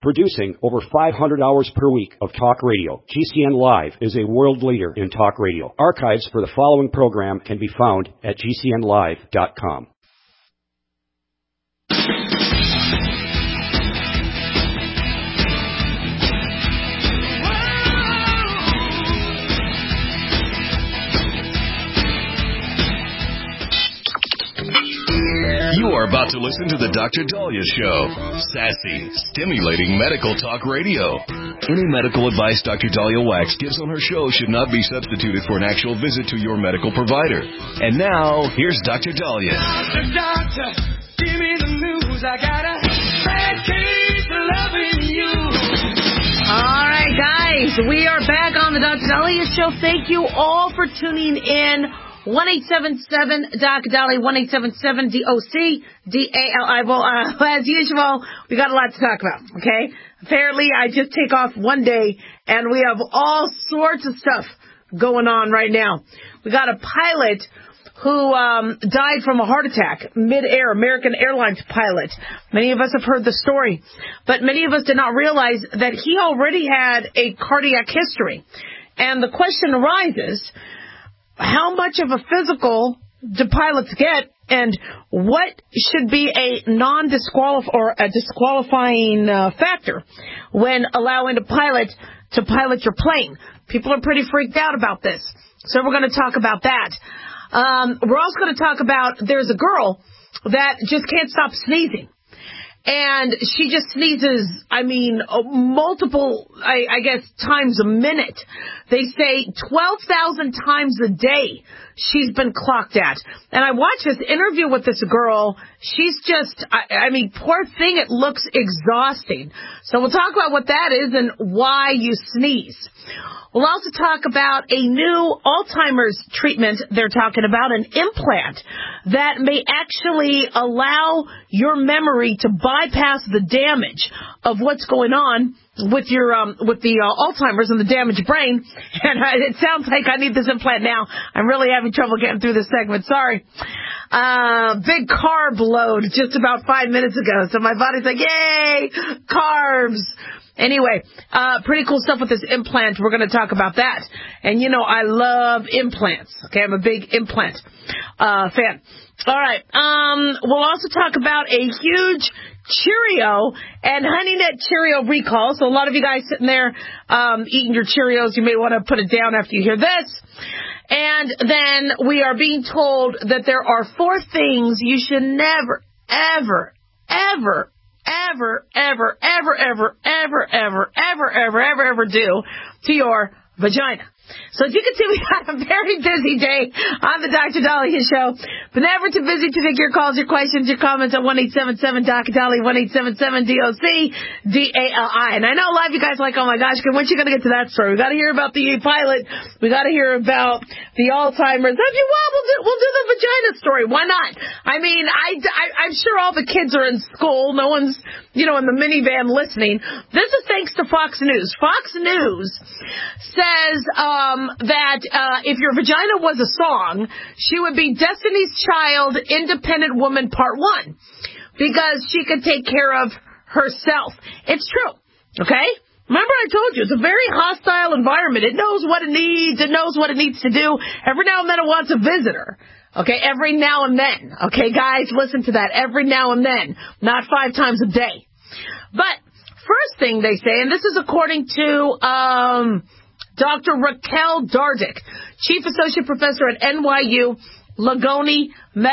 Producing over 500 hours per week of talk radio, GCN Live is a world leader in talk radio. Archives for the following program can be found at GCNlive.com. You are about to listen to the Dr. Daliah Show. Sassy, stimulating medical talk radio. Any medical advice Dr. Daliah Wax gives on her show should not be substituted for an actual visit to your medical provider. And now, here's Dr. Daliah. Doctor, give me the news. I got a bad case of loving you. All right, guys, we are back on the Dr. Daliah Show. Thank you all for tuning in. 1-877-DOC-DALI, 1-877-DOC-DALI. Well, as usual, we got a lot to talk about, okay? Apparently, I just take off one day, and we have all sorts of stuff going on right now. We got a pilot who died from a heart attack mid-air, American Airlines pilot. Many of us have heard the story, but many of us did not realize that he already had a cardiac history. And the question arises, how much of a physical do pilots get, and what should be a disqualifying factor when allowing a pilot to pilot your plane? People are pretty freaked out about this, so we're going to talk about that. We're also going to talk about there's a girl that just can't stop sneezing. And she just sneezes, multiple, I guess, times a minute. They say 12,000 times a day she's been clocked at. And I watched this interview with this girl. She's just, poor thing, it looks exhausting. So we'll talk about what that is and why you sneeze. We'll also talk about a new Alzheimer's treatment they're talking about, an implant that may actually allow your memory to bypass the damage of what's going on with your with the Alzheimer's and the damaged brain. And it sounds like I need this implant now. I'm really having trouble getting through this segment. Sorry. Big carb load just about 5 minutes ago. So my body's like, yay, carbs. Anyway, pretty cool stuff with this implant. We're going to talk about that. And, I love implants. Okay, I'm a big implant fan. All right. We'll also talk about a huge Cheerio and Honey Nut Cheerio recall. So a lot of you guys sitting there eating your Cheerios, you may want to put it down after you hear this. And then we are being told that there are 4 things you should never, ever, ever, ever, ever, ever, ever, ever, ever, ever, ever, ever, ever do to your vagina. So as you can see, we had a very busy day on the Dr. Daliah Show, but never too busy to take your calls, your questions, your comments at 1-877-DOC-DALI, 1-877-DOC-DALI. And I know a lot of you guys are like, oh my gosh, when are you going to get to that story? We got to hear about the pilot. We got to hear about the Alzheimer's. We'll do the vagina story. Why not? I'm sure all the kids are in school. No one's, in the minivan listening. This is thanks to Fox News. Fox News says that if your vagina was a song, she would be Destiny's Child, Independent Woman Part 1, because she could take care of herself. It's true, okay? Remember I told you, it's a very hostile environment. It knows what it needs. It knows what it needs to do. Every now and then it wants a visitor. Okay, every now and then. Okay, guys, listen to that. Every now and then. Not 5 times a day. But first thing they say, and this is according to Dr. Raquel Dardick, Chief Associate Professor at NYU Langone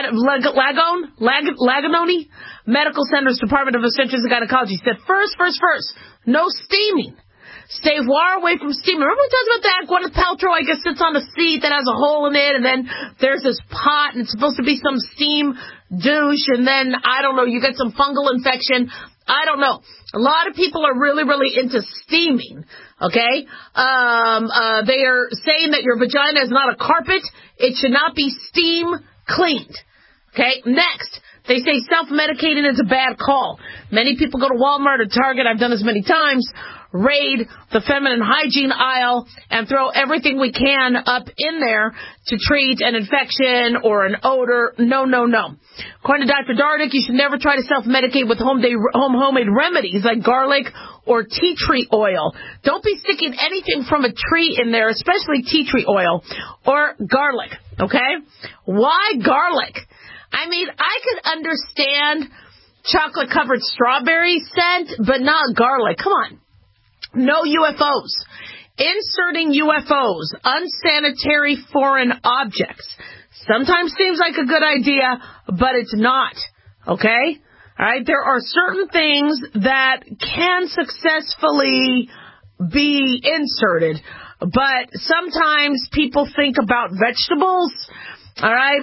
Medical Center's Department of Obstetrics and Gynecology, said, first, no steaming. Stay far away from steaming. Remember we talked about that? Gwyneth Paltrow, I guess, sits on a seat that has a hole in it, and then there's this pot, and it's supposed to be some steam douche, and then, I don't know, you get some fungal infection. I don't know. A lot of people are really, really into steaming, okay? They are saying that your vagina is not a carpet. It should not be steam cleaned, okay? Next, they say self-medicating is a bad call. Many people go to Walmart or Target. I've done this many times. Raid the feminine hygiene aisle and throw everything we can up in there to treat an infection or an odor. No. According to Dr. Dardick, you should never try to self-medicate with homemade remedies like garlic or tea tree oil. Don't be sticking anything from a tree in there, especially tea tree oil or garlic, okay? Why garlic? I mean, I could understand chocolate-covered strawberry scent, but not garlic. Come on. No UFOs. Inserting UFOs, unsanitary foreign objects, sometimes seems like a good idea, but it's not, okay? All right, there are certain things that can successfully be inserted, but sometimes people think about vegetables. All right.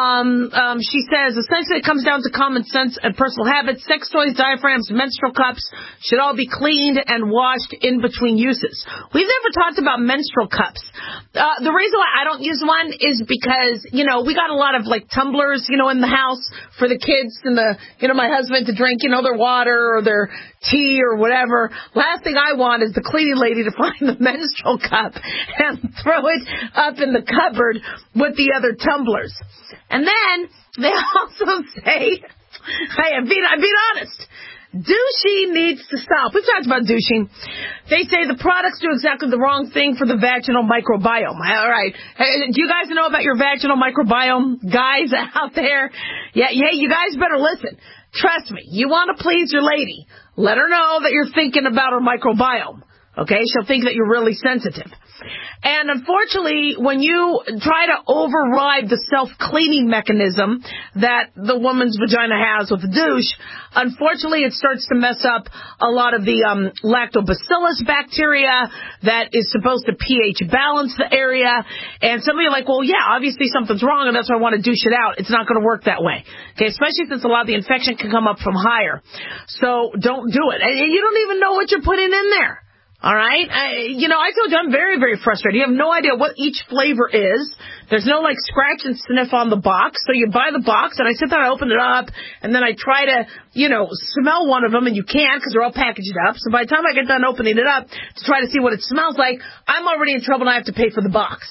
She says, essentially it comes down to common sense and personal habits. Sex toys, diaphragms, menstrual cups should all be cleaned and washed in between uses. We've never talked about menstrual cups. The reason why I don't use one is because, we got a lot of like tumblers, in the house for the kids and my husband to drink, their water or their tea or whatever. Last thing I want is the cleaning lady to find the menstrual cup and throw it up in the cupboard with the other tumblers. And then they also say, hey, I'm being honest, douching needs to stop. We've talked about douching. They say the products do exactly the wrong thing for the vaginal microbiome. All right. Hey, do you guys know about your vaginal microbiome, guys out there? Yeah, you guys better listen. Trust me, you want to please your lady. Let her know that you're thinking about her microbiome. Okay? She'll think that you're really sensitive. And unfortunately, when you try to override the self-cleaning mechanism that the woman's vagina has with the douche, unfortunately it starts to mess up a lot of the lactobacillus bacteria that is supposed to pH balance the area. And some of you are like, well, yeah, obviously something's wrong and that's why I want to douche it out. It's not going to work that way. Okay, especially since a lot of the infection can come up from higher. So don't do it. And you don't even know what you're putting in there. All right. I told you I'm very, very frustrated. You have no idea what each flavor is. There's no like scratch and sniff on the box. So you buy the box and I sit there, I open it up and then I try to, smell one of them and you can't because they're all packaged up. So by the time I get done opening it up to try to see what it smells like, I'm already in trouble and I have to pay for the box.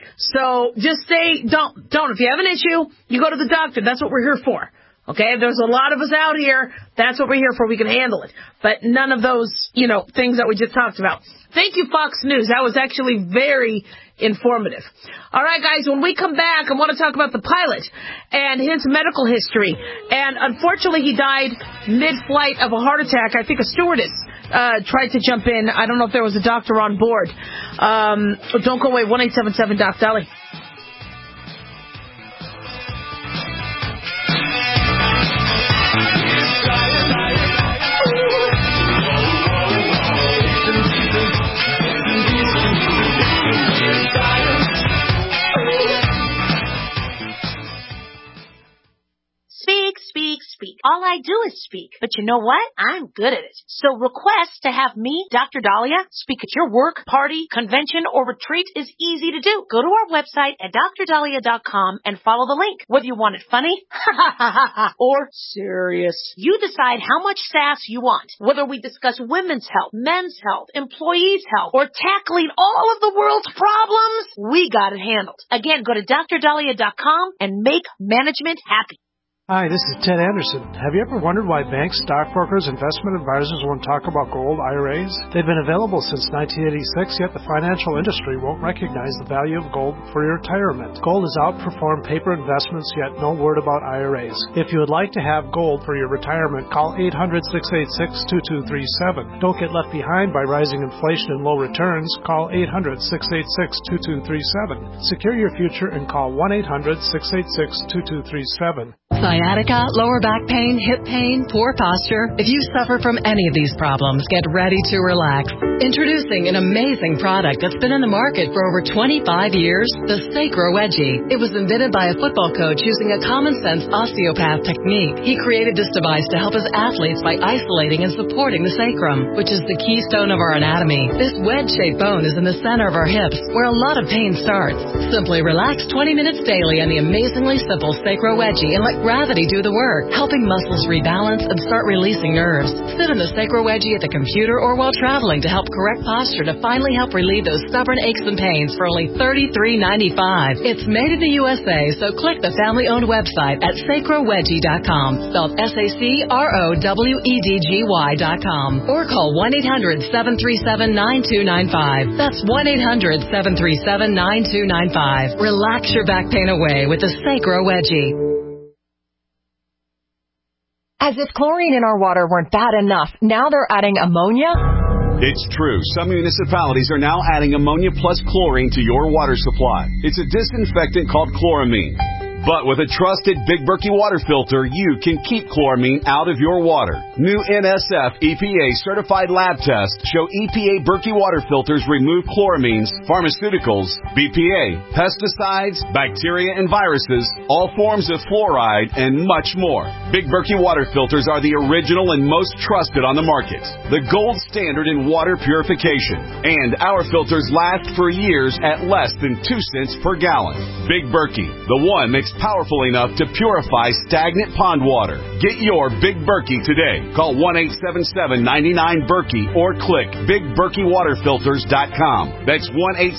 So just say don't. If you have an issue, you go to the doctor. That's what we're here for. Okay, there's a lot of us out here. That's what we're here for. We can handle it. But none of those, things that we just talked about. Thank you, Fox News. That was actually very informative. All right, guys, when we come back, I want to talk about the pilot and his medical history. And unfortunately, he died mid-flight of a heart attack. I think a stewardess tried to jump in. I don't know if there was a doctor on board. Don't go away, 1-877-DOC-DOLLY. Speak. All I do is speak. But you know what? I'm good at it. So request to have me, Dr. Dahlia, speak at your work, party, convention, or retreat is easy to do. Go to our website at drdahlia.com and follow the link. Whether you want it funny, or serious. You decide how much sass you want. Whether we discuss women's health, men's health, employees' health, or tackling all of the world's problems, we got it handled. Again, go to drdahlia.com and make management happy. Hi, this is Ted Anderson. Have you ever wondered why banks, stockbrokers, investment advisors won't talk about gold IRAs? They've been available since 1986, yet the financial industry won't recognize the value of gold for your retirement. Gold has outperformed paper investments, yet no word about IRAs. If you would like to have gold for your retirement, call 800-686-2237. Don't get left behind by rising inflation and low returns. Call 800-686-2237. Secure your future and call 1-800-686-2237. Sciatica, lower back pain, hip pain, poor posture. If you suffer from any of these problems, get ready to relax. Introducing an amazing product that's been in the market for over 25 years, the Sacro Wedgie. It was invented by a football coach using a common-sense osteopath technique. He created this device to help his athletes by isolating and supporting the sacrum, which is the keystone of our anatomy. This wedge-shaped bone is in the center of our hips, where a lot of pain starts. Simply relax 20 minutes daily on the amazingly simple Sacro Wedgie and let gravity do the work, helping muscles rebalance and start releasing nerves. Sit in the Sacro Wedgie at the computer or while traveling to help correct posture to finally help relieve those stubborn aches and pains for only $33.95. It's made in the USA, so click the family-owned website at sacrowedgie.com, spelled SACROWEDGY.com, or call 1-800-737-9295. That's 1-800-737-9295. Relax your back pain away with the Sacro Wedgie. As if chlorine in our water weren't bad enough, now they're adding ammonia? It's true. Some municipalities are now adding ammonia plus chlorine to your water supply. It's a disinfectant called chloramine. But with a trusted Big Berkey water filter, you can keep chloramine out of your water. New NSF EPA certified lab tests show EPA Berkey water filters remove chloramines, pharmaceuticals, BPA, pesticides, bacteria and viruses, all forms of fluoride, and much more. Big Berkey water filters are the original and most trusted on the market. The gold standard in water purification. And our filters last for years at less than 2 cents per gallon. Big Berkey, the one that's powerful enough to purify stagnant pond water. Get your Big Berkey today. Call 1-877-99-BERKEY or click BigBerkeyWaterFilters.com. That's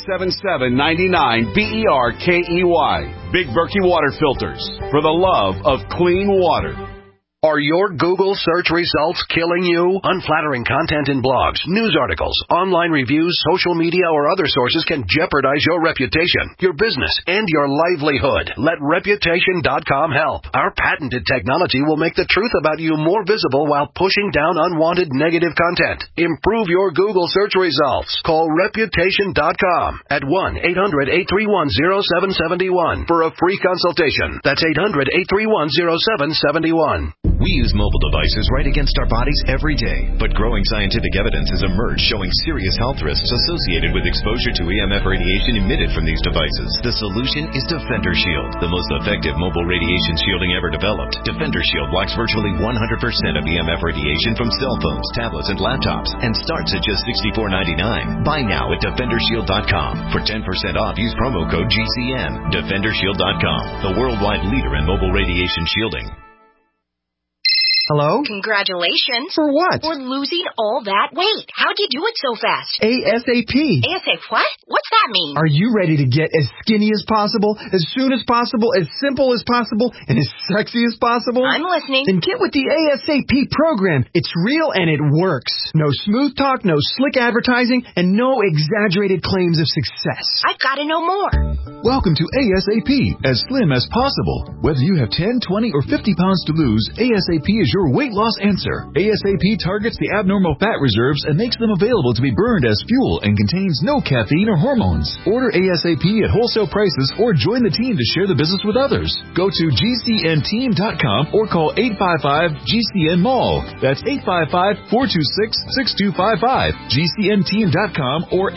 1-877-99-BERKEY. Big Berkey Water Filters, for the love of clean water. Are your Google search results killing you? Unflattering content in blogs, news articles, online reviews, social media, or other sources can jeopardize your reputation, your business, and your livelihood. Let Reputation.com help. Our patented technology will make the truth about you more visible while pushing down unwanted negative content. Improve your Google search results. Call Reputation.com at 1-800-831-0771 for a free consultation. That's 800-831-0771. We use mobile devices right against our bodies every day, but growing scientific evidence has emerged showing serious health risks associated with exposure to EMF radiation emitted from these devices. The solution is Defender Shield, the most effective mobile radiation shielding ever developed. Defender Shield blocks virtually 100% of EMF radiation from cell phones, tablets, and laptops, and starts at just $64.99. Buy now at DefenderShield.com. For 10% off, use promo code GCN. DefenderShield.com, the worldwide leader in mobile radiation shielding. Hello? Congratulations. For what? For losing all that weight. How'd you do it so fast? ASAP. ASAP what? What's that mean? Are you ready to get as skinny as possible, as soon as possible, as simple as possible, and as sexy as possible? I'm listening. Then get with the ASAP program. It's real and it works. No smooth talk, no slick advertising, and no exaggerated claims of success. I've got to know more. Welcome to ASAP, as slim as possible. Whether you have 10, 20, or 50 pounds to lose, ASAP is your weight loss answer. ASAP targets the abnormal fat reserves and makes them available to be burned as fuel and contains no caffeine or hormones. Order ASAP at wholesale prices or join the team to share the business with others. Go to GCNteam.com or call 855-GCN-MALL. That's 855-426-6255. GCNteam.com or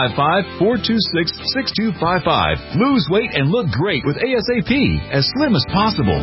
855-426-6255. Lose weight and look great with ASAP, as slim as possible.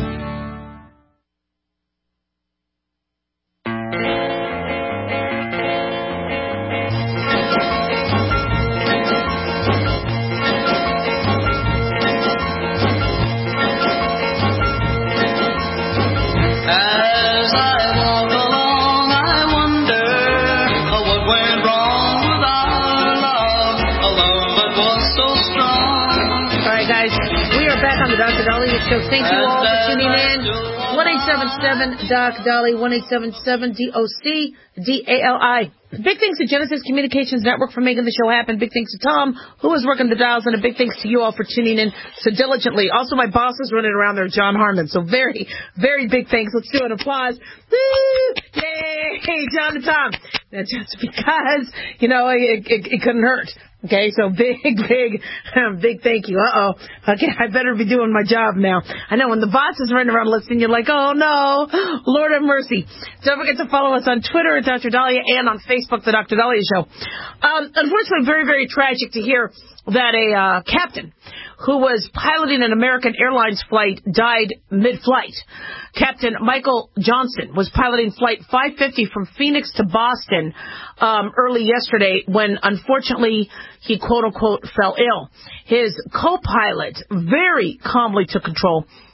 So thank you all for tuning in. 1-877-DOC-DOLLY, 1-877-DOC-DALI. Big thanks to Genesis Communications Network for making the show happen. Big thanks to Tom, who was working the dials, and a big thanks to you all for tuning in so diligently. Also, my boss is running around there, John Harmon. So very, very big thanks. Let's do an applause. Woo! Yay! John and Tom. That's just because, you know, it couldn't hurt. Okay, so big thank you. Okay, I better be doing my job now. I know when the boss is running around listening, you're like, oh no, Lord have mercy. Don't forget to follow us on Twitter at Dr. Dahlia and on Facebook, The Dr. Dahlia Show. Unfortunately, very, very tragic to hear that a captain who was piloting an American Airlines flight died mid-flight. Captain Michael Johnston was piloting Flight 550 from Phoenix to Boston early yesterday when, unfortunately, he, quote-unquote, fell ill. His co-pilot very calmly took control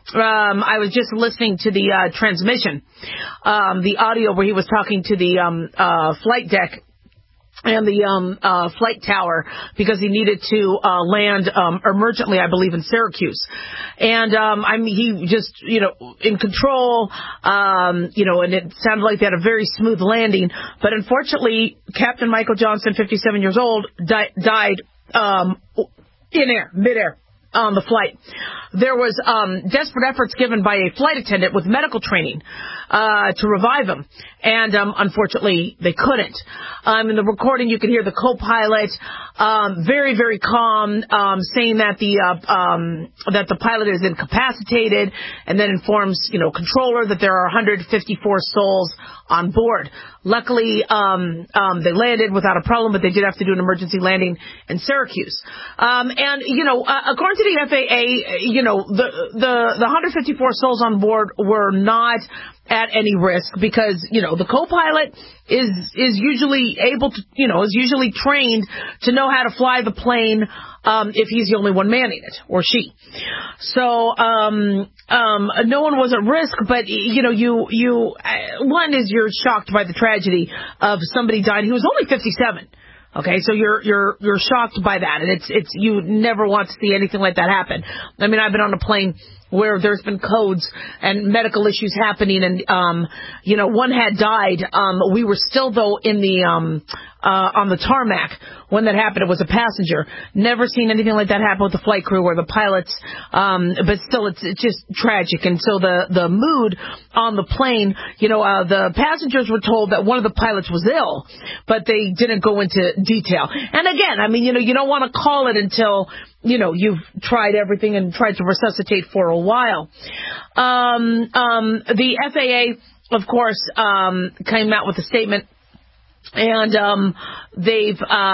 I was just listening to the transmission, the audio where he was talking to the flight deck and the flight tower because he needed to land emergently, I believe, in Syracuse. And he just, in control, and it sounded like they had a very smooth landing. But unfortunately, Captain Michael Johnson, 57 years old, died midair. On the flight. There was desperate efforts given by a flight attendant with medical training to revive him, and unfortunately they couldn't. In the recording, you can hear the co-pilot very, very calm, saying that the pilot is incapacitated, and then informs controller that there are 154 souls on board. Luckily, they landed without a problem, but they did have to do an emergency landing in Syracuse. According to the FAA, the 154 souls on board were not at any risk because, the co-pilot is usually able to, is usually trained to know how to fly the plane, if he's the only one manning it, or she. So, no one was at risk, but, one is you're shocked by the tragedy of somebody dying. He was only 57. Okay, so you're shocked by that, and it's you never want to see anything like that happen. I mean, I've been on a plane where there's been codes and medical issues happening, and one had died. We were still though in the on the tarmac when that happened. It was a passenger. Never seen anything like that happen with the flight crew or the pilots. But still, it's just tragic. And so the mood on the plane, the passengers were told that one of the pilots was ill, but they didn't go into detail. And again, I mean, you don't want to call it until you've tried everything and tried to resuscitate for a while. The FAA, of course, came out with a statement, and they've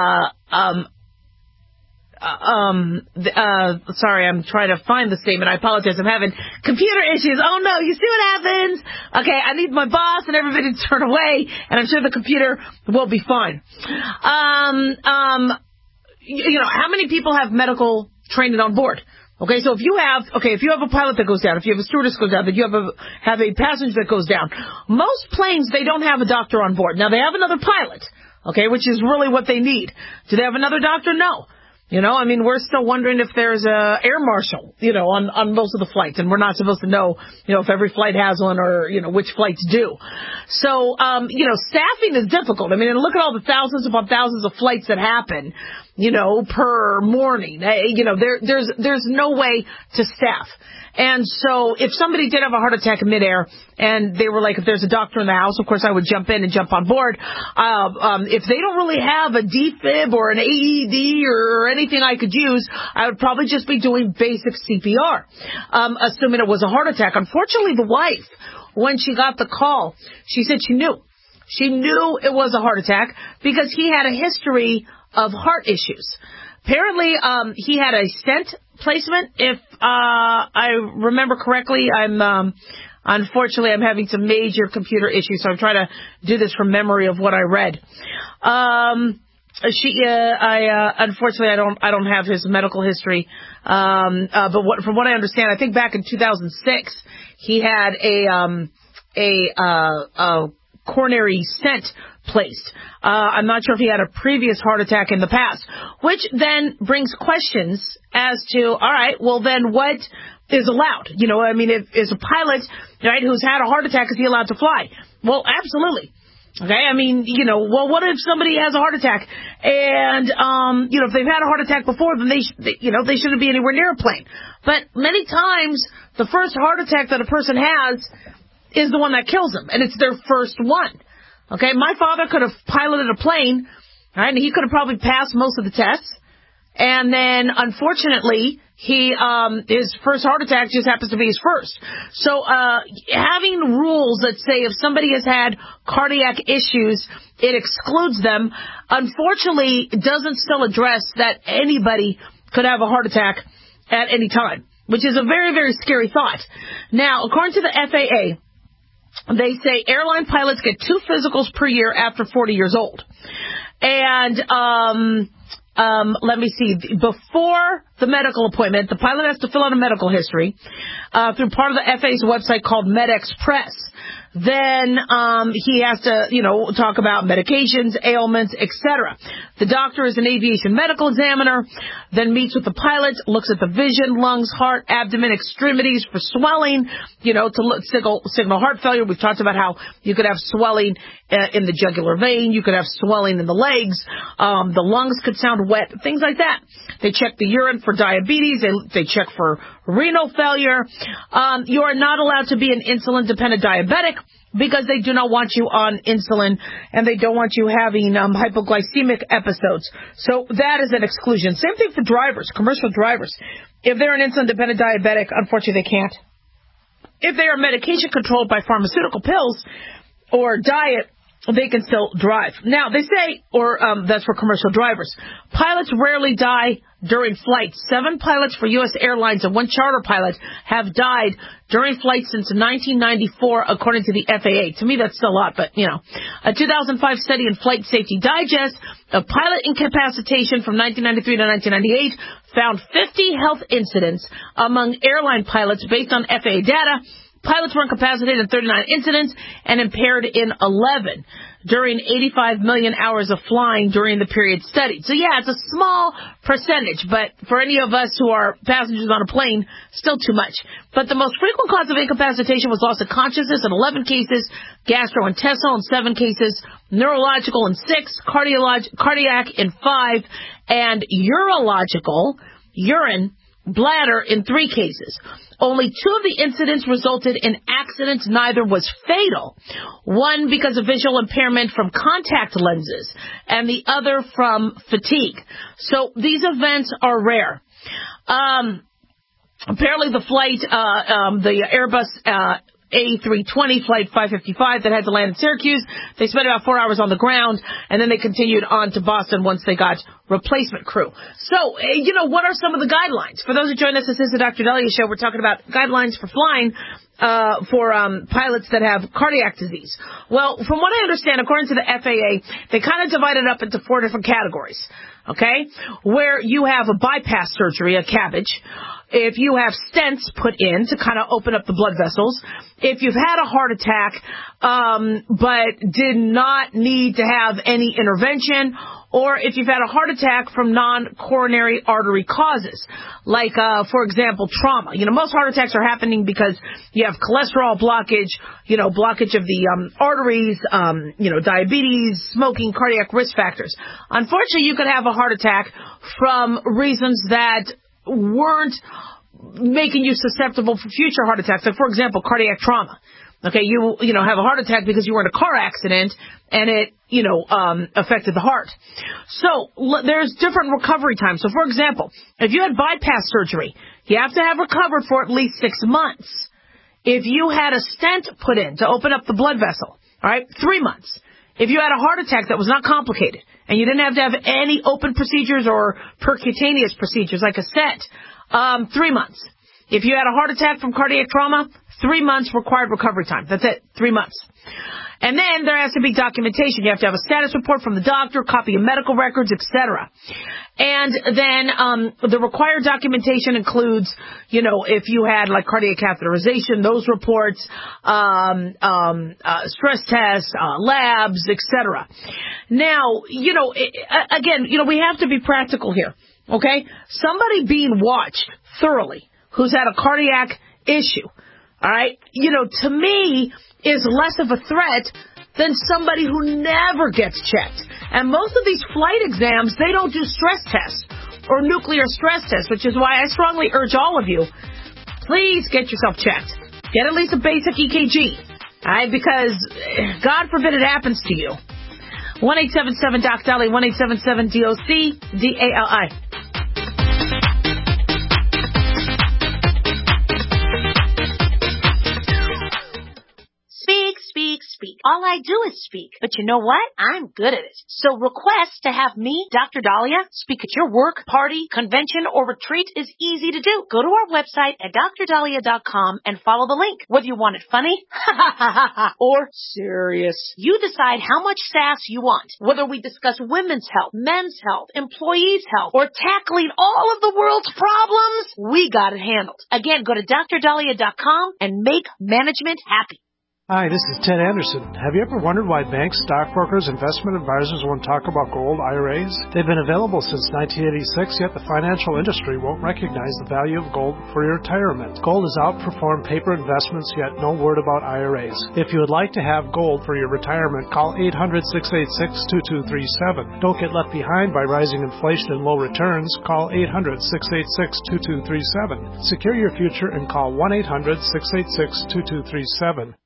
sorry, I'm trying to find the statement. I apologize. I'm having computer issues. Oh no, you see what happens? Okay, I need my boss and everybody to turn away, and I'm sure the computer will be fine. How many people have medical training on board? Okay, so if you have a pilot that goes down, if you have a stewardess goes down, that you have a passenger that goes down, most planes, they don't have a doctor on board. Now, they have another pilot, okay, which is really what they need. Do they have another doctor? No. We're still wondering if there's a air marshal, on most of the flights, and we're not supposed to know, if every flight has one or, which flights do. So, staffing is difficult. And look at all the thousands upon thousands of flights that happen, per morning. There's no way to staff. And so if somebody did have a heart attack in midair and they were like, if there's a doctor in the house, of course I would jump in and jump on board. If they don't really have a defib or an AED or anything I could use, I would probably just be doing basic CPR, assuming it was a heart attack. Unfortunately, the wife, when she got the call, she said she knew it was a heart attack because he had a history of heart issues. Apparently, he had a stent placement, if I remember correctly. Unfortunately, I'm having some major computer issues, so I'm trying to do this from memory of what I read. Unfortunately, I don't have his medical history. But from what I understand, I think back in 2006, he had a coronary stent placed. I'm not sure if he had a previous heart attack in the past, which then brings questions as to, all right, well then what is allowed? If is a pilot, right, who's had a heart attack, is he allowed to fly? Well, absolutely. Okay, well, what if somebody has a heart attack and, if they've had a heart attack before, then they shouldn't be anywhere near a plane. But many times, the first heart attack that a person has is the one that kills them, and it's their first one. Okay, my father could have piloted a plane, right, and he could have probably passed most of the tests. And then, unfortunately, his first heart attack just happens to be his first. So, having rules that say if somebody has had cardiac issues, it excludes them, unfortunately, it doesn't still address that anybody could have a heart attack at any time, which is a very, very scary thought. Now, according to the FAA, they say airline pilots get 2 physicals per year after 40 years old. And let me see, before the medical appointment, the pilot has to fill out a medical history through part of the FAA's website called MedExpress. Then he has to, talk about medications, ailments, etc. The doctor is an aviation medical examiner, then meets with the pilot, looks at the vision, lungs, heart, abdomen, extremities for swelling, to signal heart failure. We've talked about how you could have swelling in the jugular vein, you could have swelling in the legs, the lungs could sound wet, things like that. They check the urine for diabetes, they check for renal failure. You are not allowed to be an insulin-dependent diabetic because they do not want you on insulin and they don't want you having hypoglycemic episodes. So that is an exclusion. Same thing for drivers, commercial drivers. If they're an insulin-dependent diabetic, unfortunately they can't. If they are medication controlled by pharmaceutical pills or diet, they can still drive. Now, they say, that's for commercial drivers, pilots rarely die during flights. 7 pilots for U.S. Airlines and 1 charter pilot have died during flights since 1994, according to the FAA. To me, that's still a lot, but, A 2005 study in Flight Safety Digest of pilot incapacitation from 1993 to 1998 found 50 health incidents among airline pilots based on FAA data. Pilots were incapacitated in 39 incidents and impaired in 11 during 85 million hours of flying during the period studied. So, yeah, it's a small percentage, but for any of us who are passengers on a plane, still too much. But the most frequent cause of incapacitation was loss of consciousness in 11 cases, gastrointestinal in 7 cases, neurological in 6, cardiac in 5, and urological, urine, bladder in 3 cases. Only 2 of the incidents resulted in accidents. Neither was fatal. One because of visual impairment from contact lenses and the other from fatigue. So these events are rare. Apparently the flight, the Airbus A320 Flight 555 that had to land in Syracuse, they spent about 4 hours on the ground, and then they continued on to Boston once they got replacement crew. So, what are some of the guidelines? For those who join us, this is the Dr. Dahlia Show. We're talking about guidelines for flying for pilots that have cardiac disease. Well, from what I understand, according to the FAA, they kind of divide it up into 4 different categories, okay? Where you have a bypass surgery, a CABG. If you have stents put in to kind of open up the blood vessels, if you've had a heart attack but did not need to have any intervention, or if you've had a heart attack from non-coronary artery causes, like, for example, trauma. Most heart attacks are happening because you have cholesterol blockage, blockage of the arteries, diabetes, smoking, cardiac risk factors. Unfortunately, you could have a heart attack from reasons that weren't making you susceptible for future heart attacks. Like, for example, cardiac trauma. Okay, you have a heart attack because you were in a car accident and it, affected the heart. So there's different recovery times. So, for example, if you had bypass surgery, you have to have recovered for at least 6 months. If you had a stent put in to open up the blood vessel, all right, 3 months. If you had a heart attack that was not complicated and you didn't have to have any open procedures or percutaneous procedures like a stent, 3 months. If you had a heart attack from cardiac trauma, 3 months required recovery time. That's it, 3 months. And then there has to be documentation. You have to have a status report from the doctor, copy of medical records, etc. And then the required documentation includes, if you had like cardiac catheterization, those reports, stress tests, labs, etc. Now, again, we have to be practical here, okay? Somebody being watched thoroughly who's had a cardiac issue, all right, to me is less of a threat than somebody who never gets checked. And most of these flight exams, they don't do stress tests or nuclear stress tests, which is why I strongly urge all of you, please get yourself checked. Get at least a basic EKG, all right, because God forbid it happens to you. 1-877-DOC-DALI, 1-877-DOC-DALI. Speak. All I do is speak. But you know what? I'm good at it. So request to have me, Dr. Dahlia, speak at your work, party, convention, or retreat is easy to do. Go to our website at drdahlia.com and follow the link. Whether you want it funny, or serious, you decide how much sass you want. Whether we discuss women's health, men's health, employees' health, or tackling all of the world's problems, we got it handled. Again, go to drdahlia.com and make management happy. Hi, this is Ted Anderson. Have you ever wondered why banks, stockbrokers, investment advisors won't talk about gold IRAs? They've been available since 1986, yet the financial industry won't recognize the value of gold for your retirement. Gold has outperformed paper investments, yet no word about IRAs. If you would like to have gold for your retirement, call 800-686-2237. Don't get left behind by rising inflation and low returns. Call 800-686-2237. Secure your future and call 1-800-686-2237.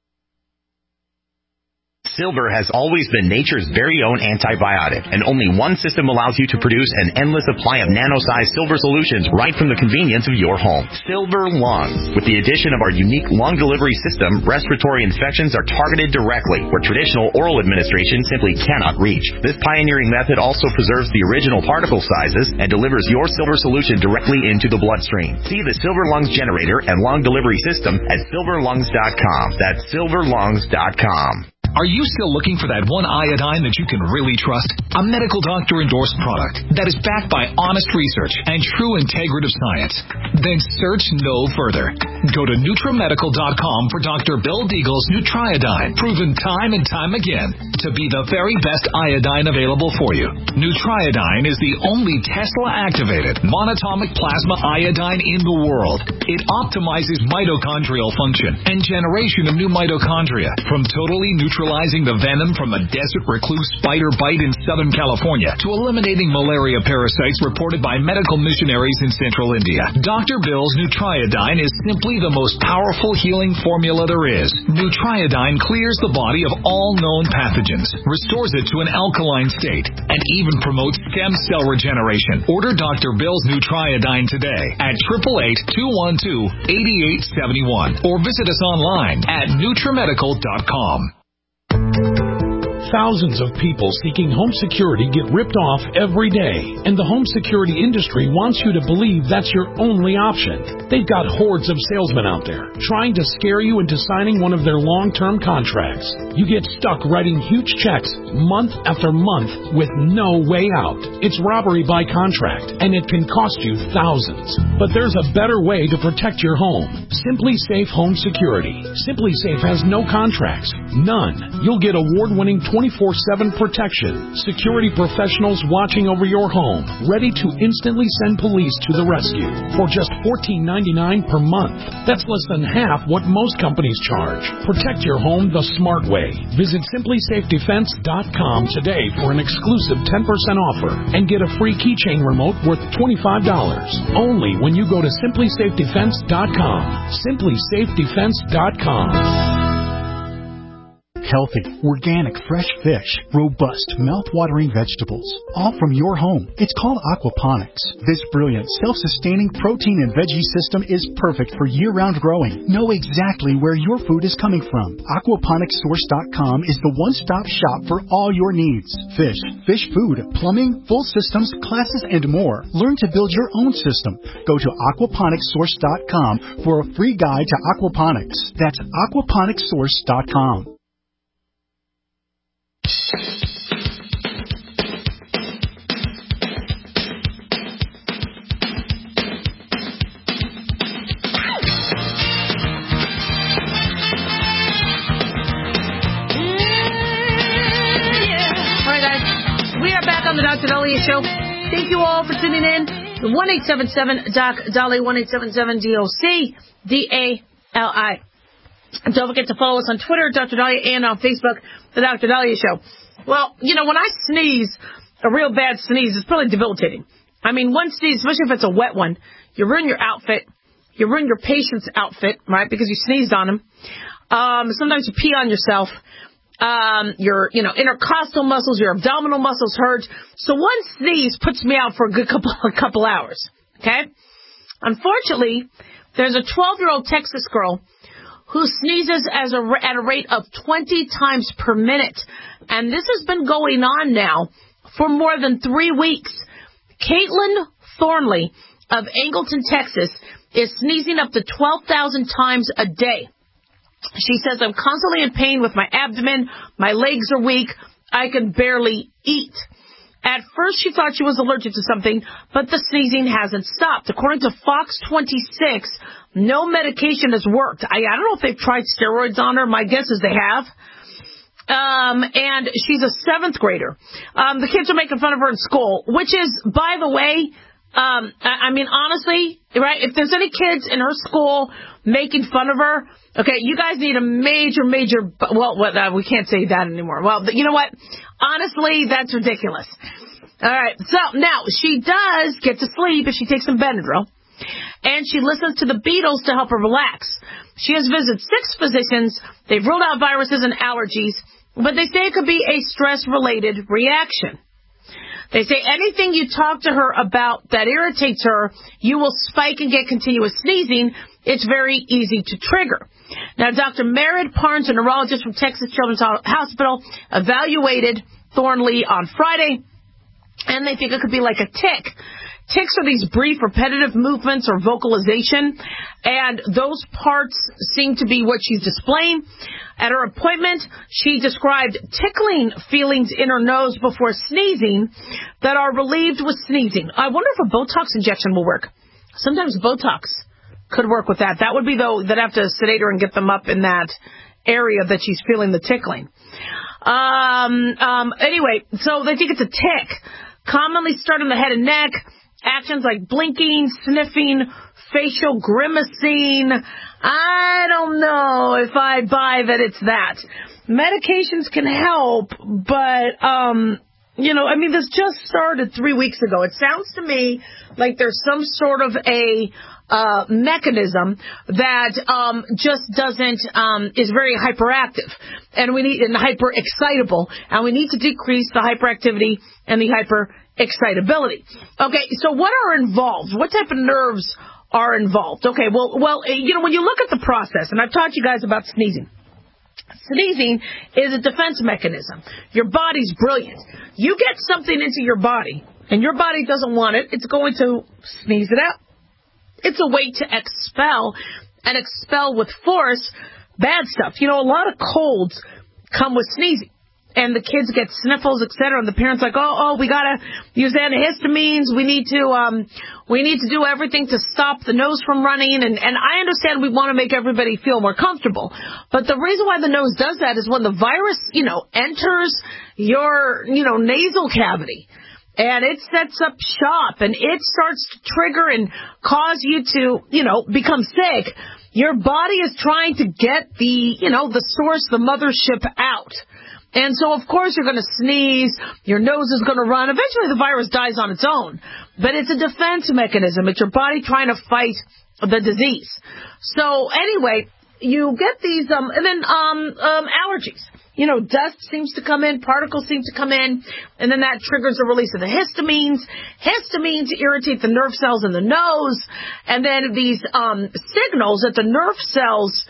Silver has always been nature's very own antibiotic, and only one system allows you to produce an endless supply of nano-sized silver solutions right from the convenience of your home. Silver Lungs. With the addition of our unique lung delivery system, respiratory infections are targeted directly, where traditional oral administration simply cannot reach. This pioneering method also preserves the original particle sizes and delivers your silver solution directly into the bloodstream. See the Silver Lungs generator and lung delivery system at silverlungs.com. That's silverlungs.com. Are you still looking for that one iodine that you can really trust? A medical doctor-endorsed product that is backed by honest research and true integrative science? Then search no further. Go to NutriMedical.com for Dr. Bill Deagle's Nutriodine, proven time and time again to be the very best iodine available for you. Nutriodine is the only Tesla-activated monatomic plasma iodine in the world. It optimizes mitochondrial function and generation of new mitochondria from totally neutralizing the venom from a desert recluse spider bite in Southern California to eliminating malaria parasites reported by medical missionaries in Central India. Dr. Bill's Nutriodine is simply the most powerful healing formula there is. Nutriodine clears the body of all known pathogens, restores it to an alkaline state, and even promotes stem cell regeneration. Order Dr. Bill's Nutriodine today at 888-212-8871 or visit us online at NutriMedical.com. Thousands of people seeking home security get ripped off every day, and the home security industry wants you to believe that's your only option. They've got hordes of salesmen out there trying to scare you into signing one of their long-term contracts. You get stuck writing huge checks month after month with no way out. It's robbery by contract, and it can cost you thousands. But there's a better way to protect your home. Simply Safe Home Security. Simply Safe has no contracts. None. You'll get award-winning 24/7 protection. Security professionals watching over your home, ready to instantly send police to the rescue for just $14.99 per month. That's less than half what most companies charge. Protect your home the smart way. Visit simplysafedefense.com today for an exclusive 10% offer and get a free keychain remote worth $25. Only when you go to simplysafedefense.com. simplysafedefense.com. Healthy, organic, fresh fish, robust, mouth-watering vegetables, all from your home. It's called aquaponics. This brilliant, self-sustaining protein and veggie system is perfect for year-round growing. Know exactly where your food is coming from. Aquaponicssource.com is the one-stop shop for all your needs. Fish, fish food, plumbing, full systems, classes, and more. Learn to build your own system. Go to aquaponicssource.com for a free guide to aquaponics. That's aquaponicssource.com. On the Dr. Dahlia Show. Thank you all for tuning in. 1-877-DOC-DALI, 1-877-DOC-DALI. And don't forget to follow us on Twitter, Dr. Dahlia, and on Facebook, The Dr. Dahlia Show. Well, you know, when I sneeze, a real bad sneeze, it's probably debilitating. I mean, one sneeze, especially if it's a wet one, you ruin your outfit. You ruin your patient's outfit, right, because you sneezed on him. Sometimes you pee on yourself. Your, intercostal muscles, your abdominal muscles hurt. So one sneeze puts me out for a good couple hours. Okay? Unfortunately, there's a 12-year-old Texas girl who sneezes at a rate of 20 times per minute. And this has been going on now for more than 3 weeks. Caitlin Thornley of Angleton, Texas, is sneezing up to 12,000 times a day. She says, I'm constantly in pain with my abdomen. My legs are weak. I can barely eat. At first, she thought she was allergic to something, but the sneezing hasn't stopped. According to Fox 26, no medication has worked. I don't know if they've tried steroids on her. My guess is they have. And she's a 7th grader. The kids are making fun of her in school, which is, by the way, I mean, honestly, right, if there's any kids in her school making fun of her, okay, you guys need a major, we can't say that anymore. Well, you know what? Honestly, that's ridiculous. All right, so now she does get to sleep if she takes some Benadryl, and she listens to the Beatles to help her relax. She has visited 6 physicians. They've ruled out viruses and allergies, but they say it could be a stress-related reaction. They say anything you talk to her about that irritates her, you will spike and get continuous sneezing. It's very easy to trigger. Now, Dr. Merritt Parnes, a neurologist from Texas Children's Hospital, evaluated Thornley on Friday, and they think it could be like a tic. Tics are these brief, repetitive movements or vocalization, and those parts seem to be what she's displaying. At her appointment, she described tickling feelings in her nose before sneezing that are relieved with sneezing. I wonder if a Botox injection will work. Sometimes Botox could work with that. That would be, though, they'd have to sedate her and get them up in that area that she's feeling the tickling. Anyway, so they think it's a tic. Commonly start in the head and neck. Actions like blinking, sniffing, facial grimacing. I don't know if I buy that it's that. Medications can help, but, this just started 3 weeks ago. It sounds to me like there's some sort of a mechanism that just doesn't is very hyperactive, and hyper excitable, and we need to decrease the hyperactivity and the hyper-excitability. Okay, so what are involved? What type of nerves are involved? Okay, well, when you look at the process, and I've taught you guys about sneezing. Sneezing is a defense mechanism. Your body's brilliant. You get something into your body, and your body doesn't want it, it's going to sneeze it out. It's a way to expel with force bad stuff. A lot of colds come with sneezing. And the kids get sniffles, etc. And the parents are like, we gotta use antihistamines. We need to do everything to stop the nose from running. And I understand we want to make everybody feel more comfortable. But the reason why the nose does that is when the virus, enters your, nasal cavity. And it sets up shop, and it starts to trigger and cause you to, become sick. Your body is trying to get the source, the mothership out. And so, of course, you're going to sneeze, your nose is going to run. Eventually, the virus dies on its own. But it's a defense mechanism. It's your body trying to fight the disease. So, anyway, you get these, and then allergies. Dust seems to come in, particles seem to come in, and then that triggers the release of the histamines. Histamines irritate the nerve cells in the nose, and then these signals that the nerve cells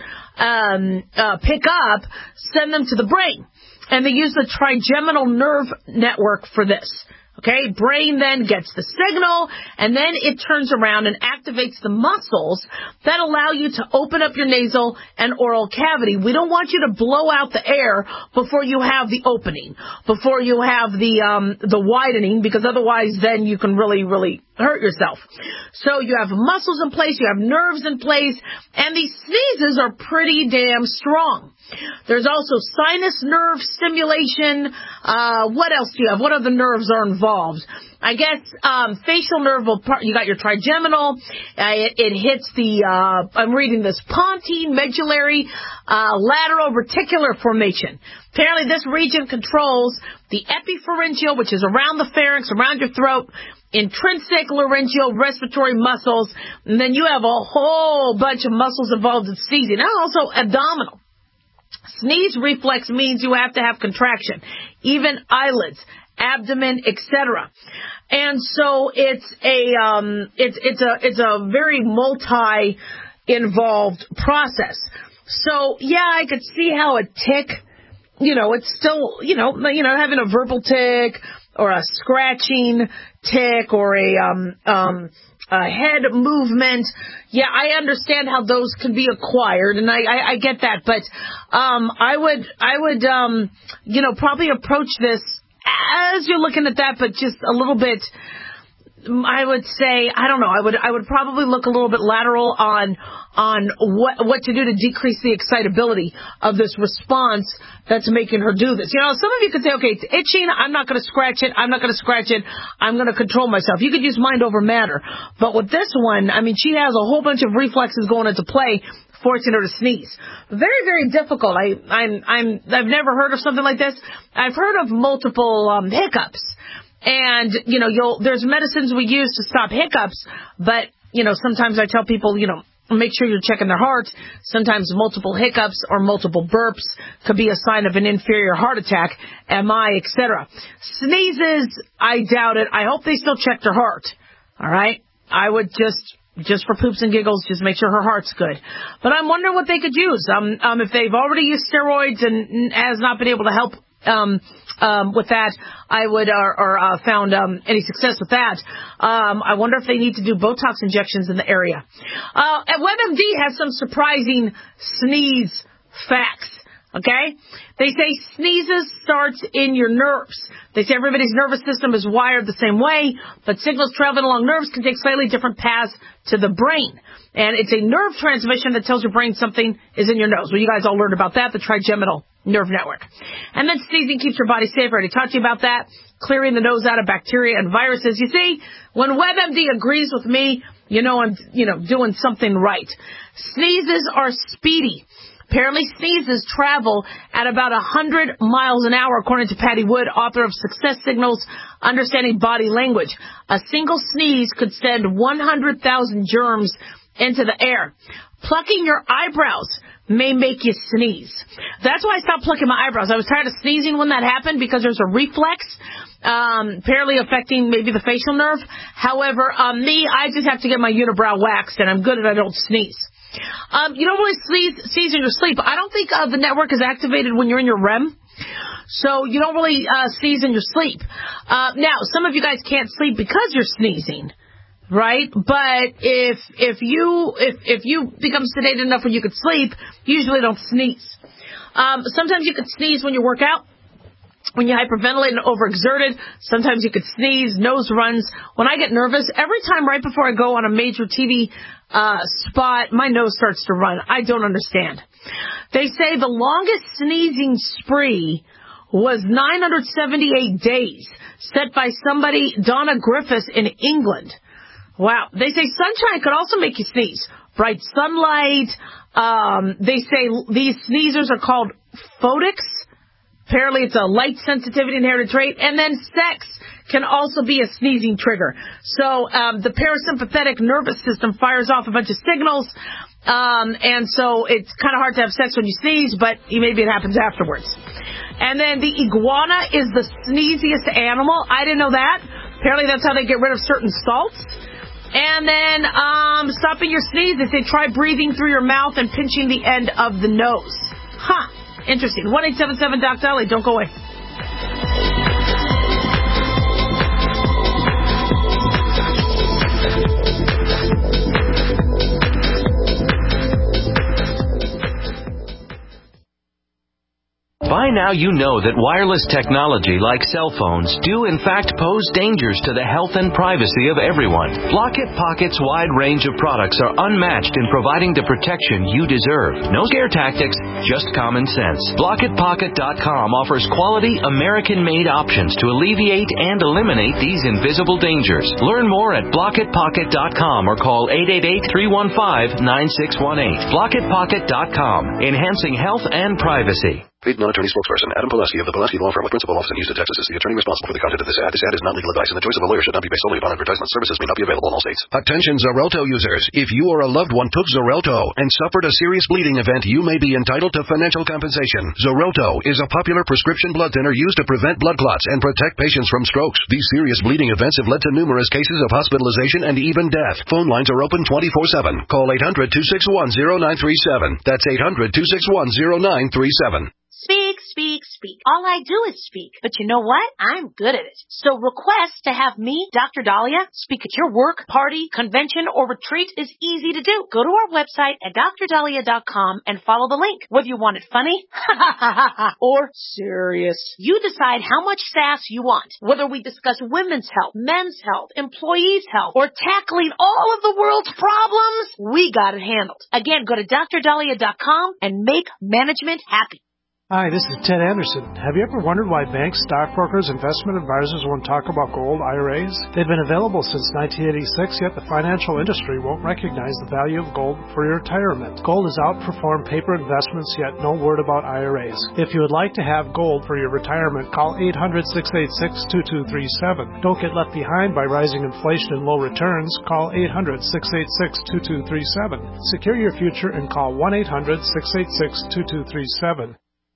pick up send them to the brain. And they use the trigeminal nerve network for this. Okay, brain then gets the signal, and then it turns around and activates the muscles that allow you to open up your nasal and oral cavity. We don't want you to blow out the air before you have the opening, before you have the widening, because otherwise then you can really, really hurt yourself. So you have muscles in place, you have nerves in place, and these sneezes are pretty damn strong. There's also sinus nerve stimulation. What else do you have? What other nerves are involved? I guess facial nerve, you got your trigeminal. It hits I'm reading this, pontine medullary lateral reticular formation. Apparently this region controls the epipharyngeal, which is around the pharynx, around your throat, intrinsic laryngeal respiratory muscles, and then you have a whole bunch of muscles involved in sneezing, and also abdominal. Sneeze reflex means you have to have contraction, even eyelids, abdomen, etc. And so it's a very multi-involved process. So, yeah, I could see how a tick, it's still, having a verbal tick or a scratching tick or a head movement. Yeah, I understand how those can be acquired, and I get that. But I would probably approach this as you're looking at that, but just a little bit. I would say, I don't know, I would probably look a little bit lateral on what to do to decrease the excitability of this response that's making her do this. Some of you could say, okay, it's itching, I'm not going to scratch it, I'm going to control myself. You could use mind over matter. But with this one, she has a whole bunch of reflexes going into play, forcing her to sneeze. Very, very difficult. I've never heard of something like this. I've heard of multiple hiccups. And, there's medicines we use to stop hiccups, but, sometimes I tell people, make sure you're checking their heart. Sometimes multiple hiccups or multiple burps could be a sign of an inferior heart attack, MI, etc. Sneezes, I doubt it. I hope they still check their heart. All right? I would just for poops and giggles, just make sure her heart's good. But I'm wondering what they could use. If they've already used steroids and has not been able to help with that, I would, or found any success with that. I wonder if they need to do Botox injections in the area. WebMD has some surprising sneeze facts. Okay? They say sneezes starts in your nerves. They say everybody's nervous system is wired the same way, but signals traveling along nerves can take slightly different paths to the brain. And it's a nerve transmission that tells your brain something is in your nose. Well, you guys all learned about that, the trigeminal nerve network. And then sneezing keeps your body safe. I already talked to you about that. Clearing the nose out of bacteria and viruses. You see, when WebMD agrees with me, I'm, doing something right. Sneezes are speedy. Apparently, sneezes travel at about 100 miles an hour, according to Patty Wood, author of Success Signals, Understanding Body Language. A single sneeze could send 100,000 germs into the air. Plucking your eyebrows may make you sneeze. That's why I stopped plucking my eyebrows. I was tired of sneezing when that happened because there's a reflex, apparently affecting maybe the facial nerve. However, I just have to get my unibrow waxed, and I'm good and I don't sneeze. You don't really sneeze in your sleep. I don't think the network is activated when you're in your REM. So you don't really sneeze in your sleep. Now, some of you guys can't sleep because you're sneezing, right? But if you become sedated enough where you could sleep, you usually don't sneeze. Sometimes you could sneeze when you work out. When you hyperventilate and overexerted, sometimes you could sneeze, nose runs. When I get nervous, every time right before I go on a major TV spot, my nose starts to run. I don't understand. They say the longest sneezing spree was 978 days, set by somebody, Donna Griffiths, in England. Wow. They say sunshine could also make you sneeze. Bright sunlight. They say these sneezers are called photics. Apparently it's a light sensitivity inherited trait. And then sex can also be a sneezing trigger. So the parasympathetic nervous system fires off a bunch of signals. And so it's kind of hard to have sex when you sneeze, but maybe it happens afterwards. And then the iguana is the sneeziest animal. I didn't know that. Apparently that's how they get rid of certain salts. And then stopping your sneeze, they say try breathing through your mouth and pinching the end of the nose. Huh. Interesting. 1-877-DOC-DOLLY. Don't go away. By now you know that wireless technology like cell phones do in fact pose dangers to the health and privacy of everyone. Block-It Pocket's wide range of products are unmatched in providing the protection you deserve. No scare tactics, just common sense. BlockItPocket.com offers quality American-made options to alleviate and eliminate these invisible dangers. Learn more at BlockItPocket.com or call 888-315-9618. BlockItPocket.com, enhancing health and privacy. Paid non-attorney spokesperson Adam Pulaski of the Pulaski Law Firm with principal office in Houston, Texas is the attorney responsible for the content of this ad. This ad is not legal advice, and the choice of a lawyer should not be based solely upon advertisement. Services may not be available in all states. Attention Xarelto users. If you or a loved one took Xarelto and suffered a serious bleeding event, you may be entitled to financial compensation. Xarelto is a popular prescription blood thinner used to prevent blood clots and protect patients from strokes. These serious bleeding events have led to numerous cases of hospitalization and even death. Phone lines are open 24/7. Call 800-261-0937. That's 800-261-0937. Speak, speak, speak. All I do is speak. But you know what? I'm good at it. So request to have me, Dr. Dahlia, speak at your work, party, convention, or retreat is easy to do. Go to our website at drdahlia.com and follow the link. Whether you want it funny or serious, you decide how much sass you want. Whether we discuss women's health, men's health, employees' health, or tackling all of the world's problems, we got it handled. Again, go to drdahlia.com and make management happy. Hi, this is Ted Anderson. Have you ever wondered why banks, stockbrokers, investment advisors won't talk about gold IRAs? They've been available since 1986, yet the financial industry won't recognize the value of gold for your retirement. Gold has outperformed paper investments, yet no word about IRAs. If you would like to have gold for your retirement, call 800-686-2237. Don't get left behind by rising inflation and low returns. Call 800-686-2237. Secure your future and call 1-800-686-2237.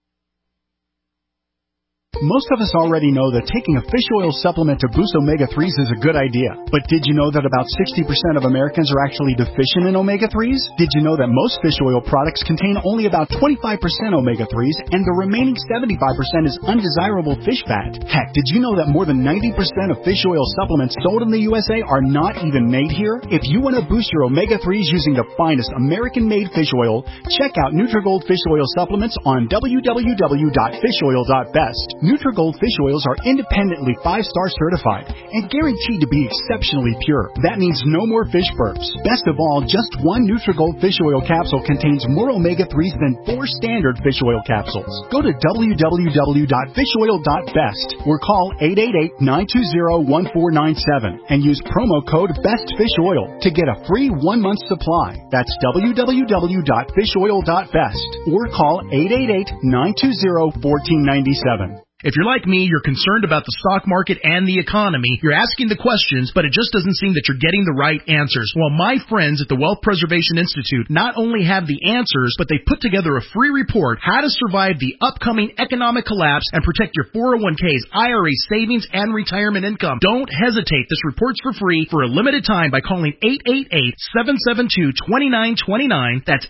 Most of us already know that taking a fish oil supplement to boost omega-3s is a good idea. But did you know that about 60% of Americans are actually deficient in omega-3s? Did you know that most fish oil products contain only about 25% omega-3s and the remaining 75% is undesirable fish fat? Heck, did you know that more than 90% of fish oil supplements sold in the USA are not even made here? If you want to boost your omega-3s using the finest American-made fish oil, check out Nutrigold Fish Oil Supplements on www.fishoil.best. Nutrigold fish oils are independently 5-star certified and guaranteed to be exceptionally pure. That means no more fish burps. Best of all, just one Nutrigold fish oil capsule contains more omega-3s than 4 standard fish oil capsules. Go to www.fishoil.best or call 888-920-1497 and use promo code BESTFISHOIL to get a free 1-month supply. That's www.fishoil.best or call 888-920-1497. If you're like me, you're concerned about the stock market and the economy. You're asking the questions, but it just doesn't seem that you're getting the right answers. Well, my friends at the Wealth Preservation Institute not only have the answers, but they put together a free report, How to Survive the Upcoming Economic Collapse and Protect Your 401ks, IRA savings, and retirement income. Don't hesitate. This report's for free for a limited time by calling 888-772-2929. That's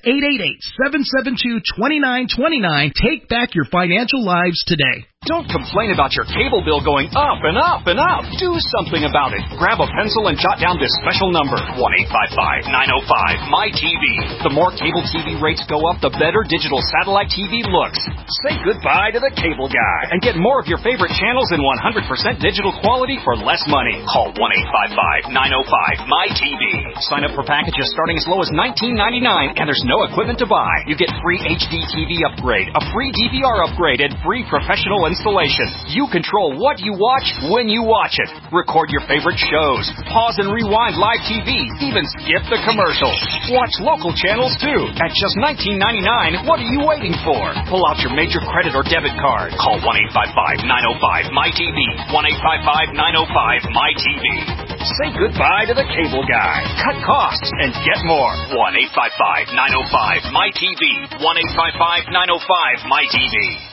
888-772-2929. Take back your financial lives today. Don't complain about your cable bill going up and up and up. Do something about it. Grab a pencil and jot down this special number, 1-855-905-MY-TV. The more cable TV rates go up, the better digital satellite TV looks. Say goodbye to the cable guy and get more of your favorite channels in 100% digital quality for less money. Call 1-855-905-MY-TV. Sign up for packages starting as low as $19.99 and there's no equipment to buy. You get free HD TV upgrade, a free DVR upgrade, and free professional installation. You control what you watch when you watch it. Record your favorite shows. Pause and rewind live TV. Even skip the commercials. Watch local channels too. At just $19.99, what are you waiting for? Pull out your major credit or debit card. Call 1-855-905-MY-TV. 1-855-905-MY-TV. Say goodbye to the cable guy. Cut costs and get more. 1-855-905-MY-TV. 1-855-905-MY-TV.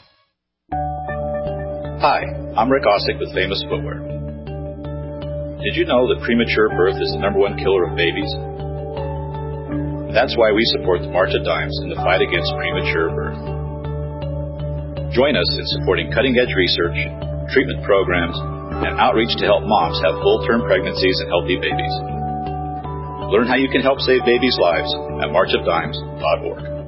Hi, I'm Rick Osick with Famous Footwear. Did you know that premature birth is the #1 killer of babies? That's why we support the March of Dimes in the fight against premature birth. Join us in supporting cutting-edge research, treatment programs, and outreach to help moms have full-term pregnancies and healthy babies. Learn how you can help save babies' lives at marchofdimes.org.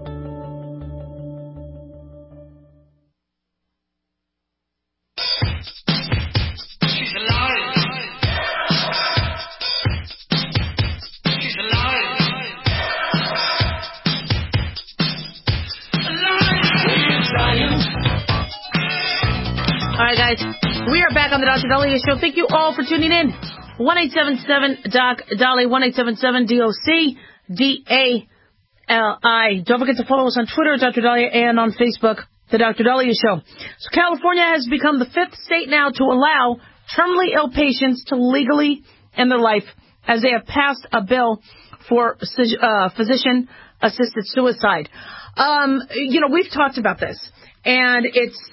All right, guys, we are back on the Dr. Dahlia Show. Thank you all for tuning in. 1-877-DOC-DALI, 1-877-DOC-DALI. Don't forget to follow us on Twitter, Dr. Dahlia, and on Facebook, The Dr. Dahlia Show. So California has become the 5th state now to allow terminally ill patients to legally end their life, as they have passed a bill for physician-assisted suicide. We've talked about this, and it's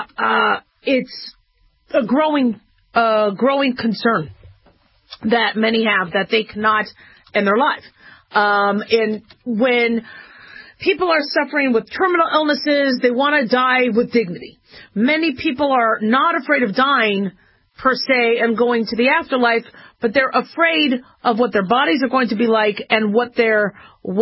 a growing concern that many have, that they cannot end their life. And when people are suffering with terminal illnesses, they want to die with dignity. Many people are not afraid of dying per se and going to the afterlife, but they're afraid of what their bodies are going to be like and what the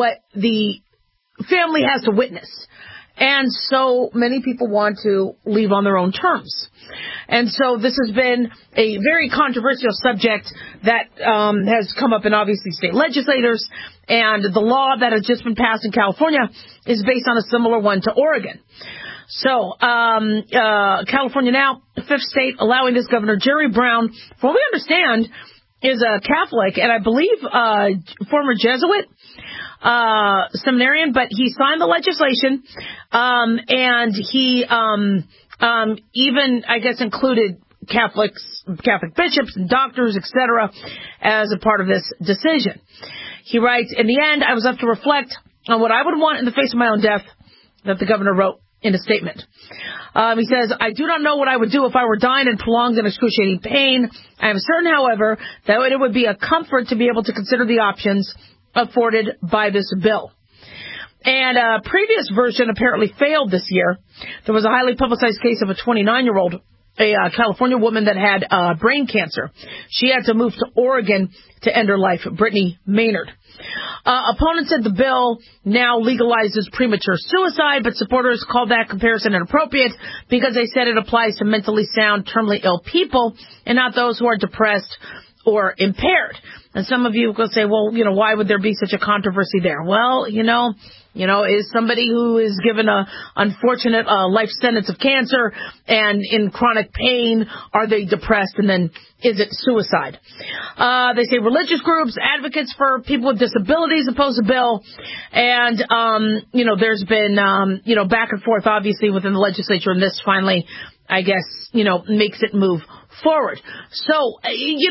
family has to witness. And so many people want to leave on their own terms. And so this has been a very controversial subject that has come up in, obviously, state legislators. And the law that has just been passed in California is based on a similar one to Oregon. So California now, the 5th state, allowing this Governor Jerry Brown, from what we understand, is a Catholic, and I believe former Jesuit seminarian, but he signed the legislation, and he even, I guess, included Catholic bishops and doctors, etc., as a part of this decision. He writes, "In the end, I was left to reflect on what I would want in the face of my own death," that the governor wrote in a statement. He says, "I do not know what I would do if I were dying in prolonged and excruciating pain. I am certain, however, that it would be a comfort to be able to consider the options afforded by this bill." And a previous version apparently failed this year. There was a highly publicized case of a 29-year-old, a California woman that had brain cancer. She had to move to Oregon to end her life, Brittany Maynard. Opponents said the bill now legalizes premature suicide, but supporters called that comparison inappropriate because they said it applies to mentally sound, terminally ill people and not those who are depressed or impaired. And some of you will say, well, why would there be such a controversy there? Well, is somebody who is given a unfortunate life sentence of cancer and in chronic pain, are they depressed, and then is it suicide? They say religious groups, advocates for people with disabilities oppose the bill, and there's been back and forth, obviously, within the legislature, and this finally, I guess, makes it move forward. So,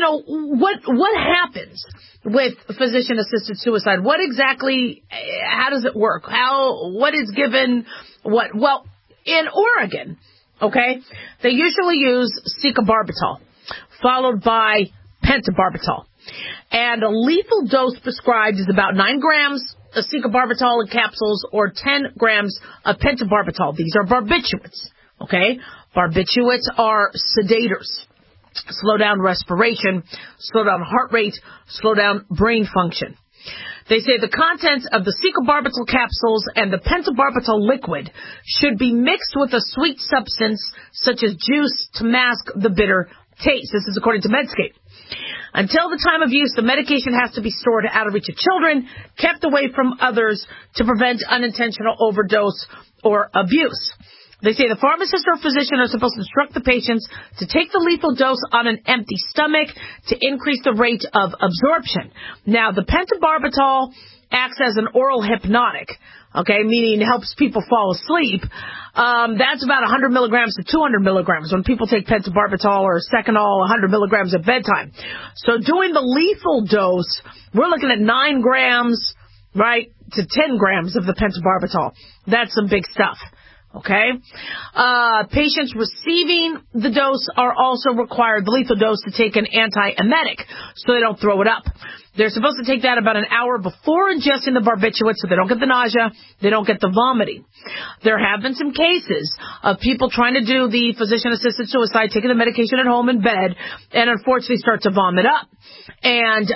what happens with physician-assisted suicide? What exactly, how does it work? What is given, what? Well, in Oregon, okay, they usually use secobarbital, followed by pentobarbital. And a lethal dose prescribed is about 9 grams of secobarbital in capsules or 10 grams of pentobarbital. These are barbiturates, okay? Barbiturates are sedators. Slow down respiration, slow down heart rate, slow down brain function. They say the contents of the secobarbital capsules and the pentobarbital liquid should be mixed with a sweet substance such as juice to mask the bitter taste. This is according to Medscape. Until the time of use, the medication has to be stored out of reach of children, kept away from others to prevent unintentional overdose or abuse. They say the pharmacist or physician are supposed to instruct the patients to take the lethal dose on an empty stomach to increase the rate of absorption. Now, the pentobarbital acts as an oral hypnotic, okay, meaning helps people fall asleep. That's about 100 milligrams to 200 milligrams when people take pentobarbital or Seconal, 100 milligrams at bedtime. So doing the lethal dose, we're looking at 9 grams, right, to 10 grams of the pentobarbital. That's some big stuff. Okay? Patients receiving the dose are also required, the lethal dose, to take an antiemetic so they don't throw it up. They're supposed to take that about an hour before ingesting the barbiturate so they don't get the nausea, they don't get the vomiting. There have been some cases of people trying to do the physician-assisted suicide, taking the medication at home in bed, and unfortunately start to vomit up. And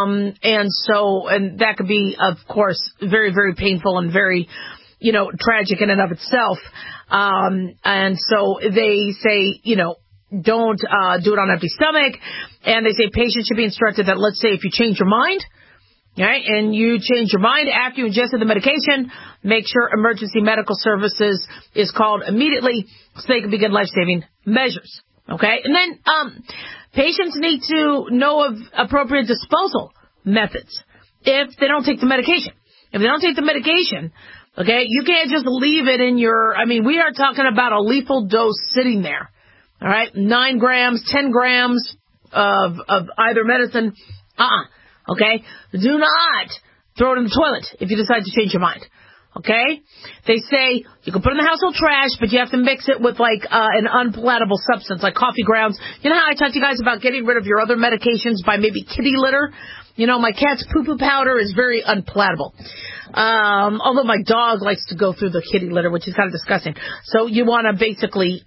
that could be, of course, very, very painful and very, tragic in and of itself. And so they say, don't do it on an empty stomach. And they say patients should be instructed that, let's say, if you change your mind, right, and you change your mind after you ingested the medication, make sure emergency medical services is called immediately so they can begin life-saving measures. Okay? And then patients need to know of appropriate disposal methods if they don't take the medication. if they don't take the medication, okay, you can't just leave it in your, we are talking about a lethal dose sitting there. All right, 9 grams, 10 grams of either medicine. Okay? Do not throw it in the toilet if you decide to change your mind. Okay? They say you can put it in the household trash, but you have to mix it with an unpalatable substance like coffee grounds. You know how I talked to you guys about getting rid of your other medications by maybe kitty litter? My cat's poo-poo powder is very unpalatable. Although my dog likes to go through the kitty litter, which is kind of disgusting. So you want to basically,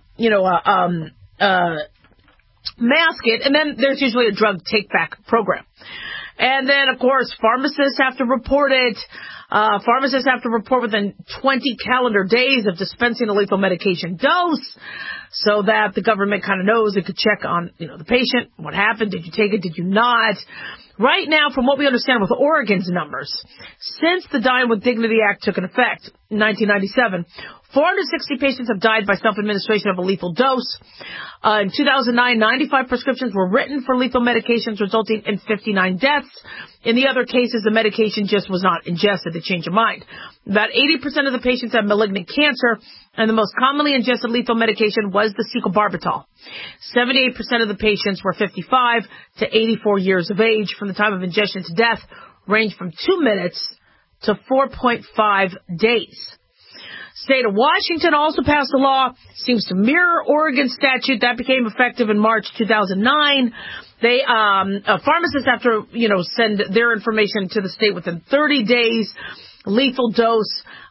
mask it, and then there's usually a drug take-back program. And then, of course, pharmacists have to report it. Pharmacists have to report within 20 calendar days of dispensing a lethal medication dose so that the government kind of knows it could check on, the patient. What happened? Did you take it? Did you not? Right now, from what we understand with Oregon's numbers, since the Dying with Dignity Act took effect in 1997, 460 patients have died by self-administration of a lethal dose. In 2009, 95 prescriptions were written for lethal medications, resulting in 59 deaths. In the other cases, the medication just was not ingested to change your mind. About 80% of the patients have malignant cancer, and the most commonly ingested lethal medication was the secobarbital. 78% of the patients were 55 to 84 years of age. From the time of ingestion to death ranged from 2 minutes to 4.5 days. State of Washington also passed a law, seems to mirror Oregon's statute that became effective in March 2009. They, pharmacists have to, send their information to the state within 30 days. Lethal dose,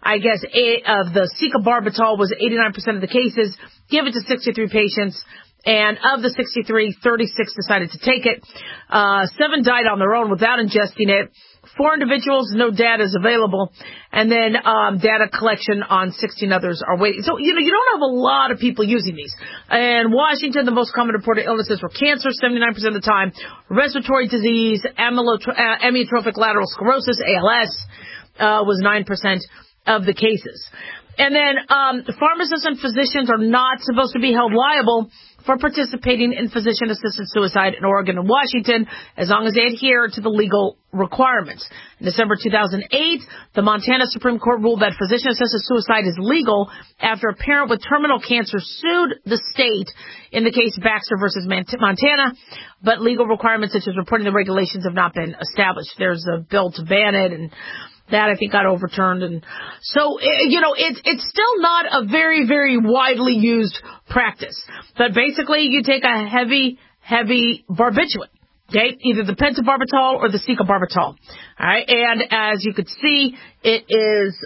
of the secobarbital was 89% of the cases, given to 63 patients. And of the 63, 36 decided to take it. 7 died on their own without ingesting it. 4 individuals, no data is available. And then data collection on 16 others are waiting. So, you don't have a lot of people using these. In Washington, the most common reported illnesses were cancer, 79% of the time, respiratory disease, amyotrophic lateral sclerosis, ALS, was 9% of the cases. And then pharmacists and physicians are not supposed to be held liable for participating in physician-assisted suicide in Oregon and Washington, as long as they adhere to the legal requirements. In December 2008, the Montana Supreme Court ruled that physician-assisted suicide is legal after a parent with terminal cancer sued the state in the case Baxter versus Montana, but legal requirements such as reporting the regulations have not been established. There's a bill to ban it, and that, I think, got overturned. And so, it's still not a very, very widely used practice. But basically, you take a heavy barbiturate, okay? Either the pentobarbital or the secobarbital. All right? And as you could see, it is,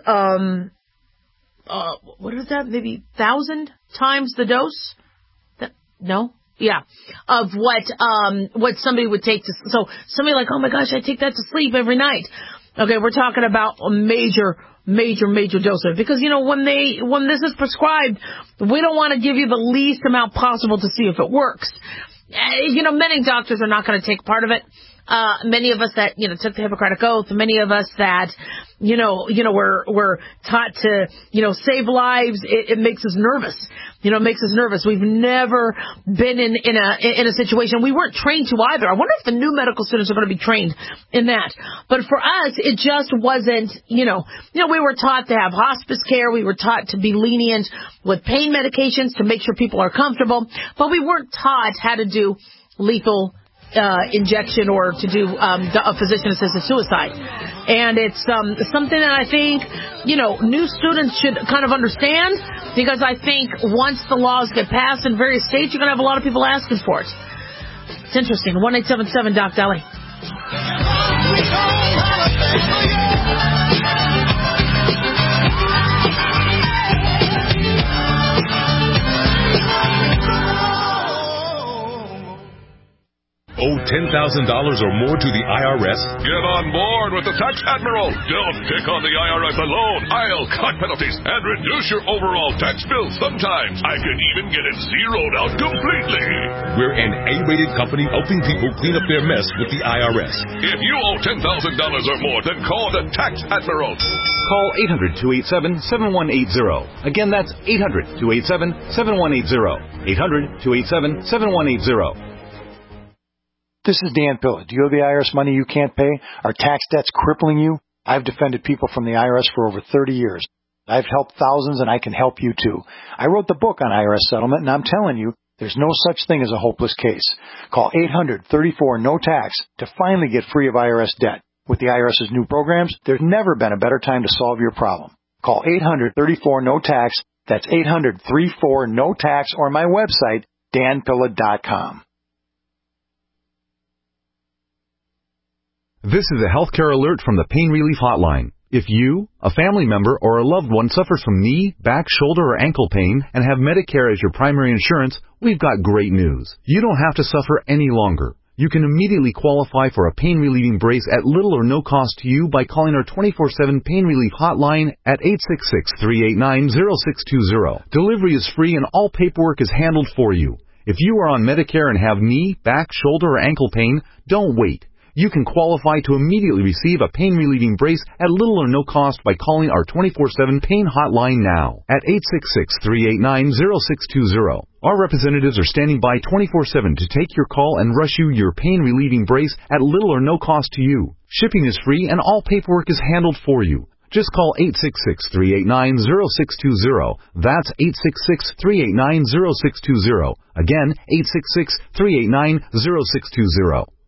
what is that? Maybe 1,000 times the dose? No? Yeah. Of what somebody would take to, so somebody like, oh my gosh, I take that to sleep every night. Okay, we're talking about a major dosage. Because, when this is prescribed, we don't want to give you the least amount possible to see if it works. Many doctors are not going to take part of it. Many of us that, took the Hippocratic Oath, many of us that, we're taught to, save lives, it makes us nervous. It makes us nervous. We've never been in a situation. We weren't trained to either. I wonder if the new medical students are going to be trained in that. But for us, it just wasn't, we were taught to have hospice care. We were taught to be lenient with pain medications to make sure people are comfortable. But we weren't taught how to do lethal injection or to do a physician-assisted suicide. And it's something that I think, new students should kind of understand, because I think once the laws get passed in various states, you're going to have a lot of people asking for it. It's interesting. 1-877 Doc Dali. Owe $10,000 or more to the IRS? Get on board with the Tax Admiral. Don't pick on the IRS alone. I'll cut penalties and reduce your overall tax bill. Sometimes I can even get it zeroed out completely. We're an A-rated company helping people clean up their mess with the IRS. If you owe $10,000 or more, then call the Tax Admiral. Call 800-287-7180. Again, that's 800-287-7180. 800-287-7180. This is Dan Pilla. Do you owe the IRS money you can't pay? Are tax debts crippling you? I've defended people from the IRS for over 30 years. I've helped thousands, and I can help you too. I wrote the book on IRS settlement, and I'm telling you, there's no such thing as a hopeless case. Call 800-34-NO-TAX to finally get free of IRS debt. With the IRS's new programs, there's never been a better time to solve your problem. Call 800-34-NO-TAX. That's 800-34-NO-TAX, or my website, danpilla.com. This is a healthcare alert from the Pain Relief Hotline. If you, a family member, or a loved one suffers from knee, back, shoulder, or ankle pain and have Medicare as your primary insurance, we've got great news. You don't have to suffer any longer. You can immediately qualify for a pain-relieving brace at little or no cost to you by calling our 24/7 Pain Relief Hotline at 866-389-0620. Delivery is free and all paperwork is handled for you. If you are on Medicare and have knee, back, shoulder, or ankle pain, don't wait. You can qualify to immediately receive a pain-relieving brace at little or no cost by calling our 24/7 Pain Hotline now at 866-389-0620. Our representatives are standing by 24/7 to take your call and rush you your pain-relieving brace at little or no cost to you. Shipping is free and all paperwork is handled for you. Just call 866-389-0620. That's 866-389-0620. Again, 866-389-0620.